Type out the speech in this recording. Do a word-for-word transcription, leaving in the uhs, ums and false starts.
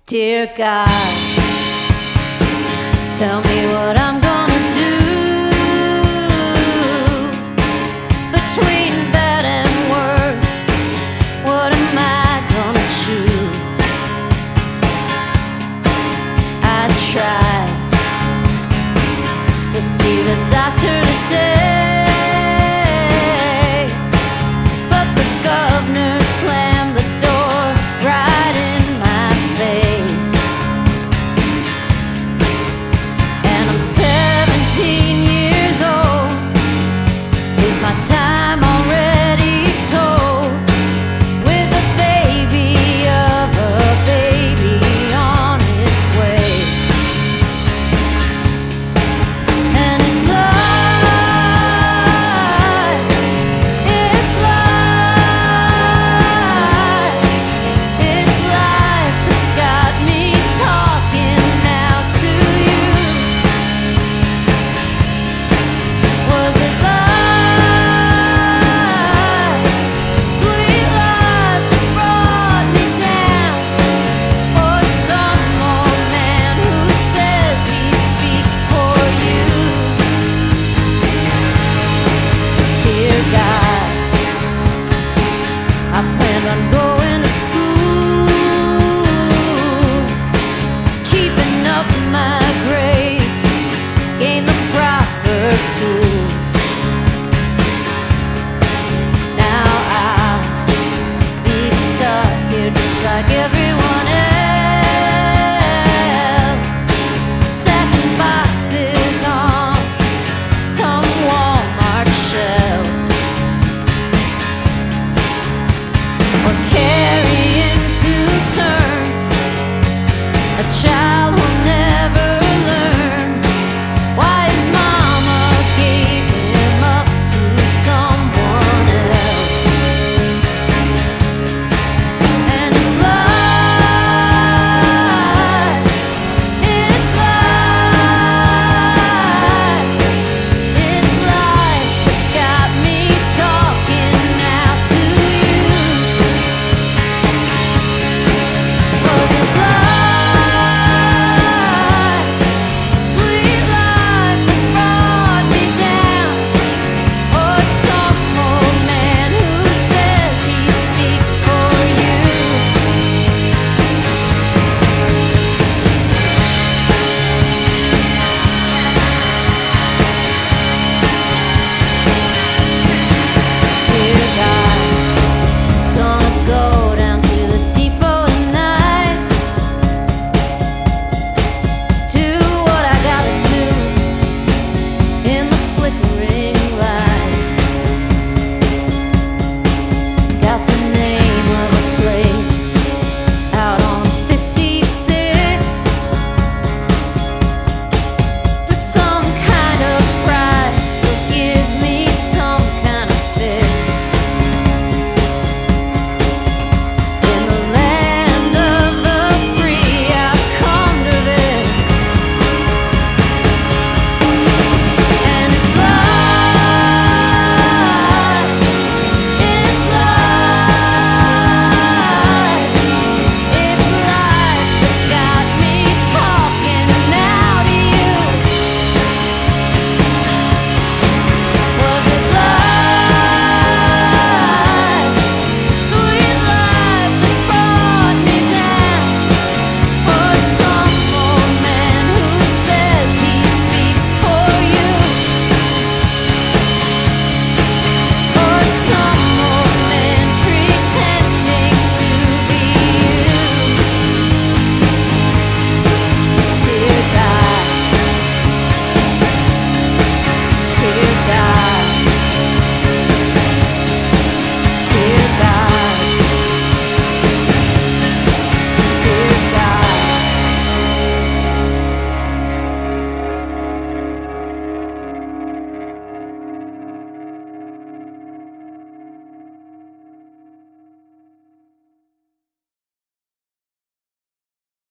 Dear God, tell me what I'm gonna do between bad and worse. What am I gonna choose? I tried to see the doctor today, but the governor slammed the door right in my face. And I'm seventeen years old. Is my time already told? With a baby of a baby on its way. And it's life, it's life, it's life that's got me talking now to you. Was it life, sweet life that brought me down, or some old man who says he speaks for you? Dear God, I planned on going to school, keeping up my grades, gain the proper tools. Now I'll be stuck here just like everyone else, stacking boxes on some Walmart shelf, or carrying to term a child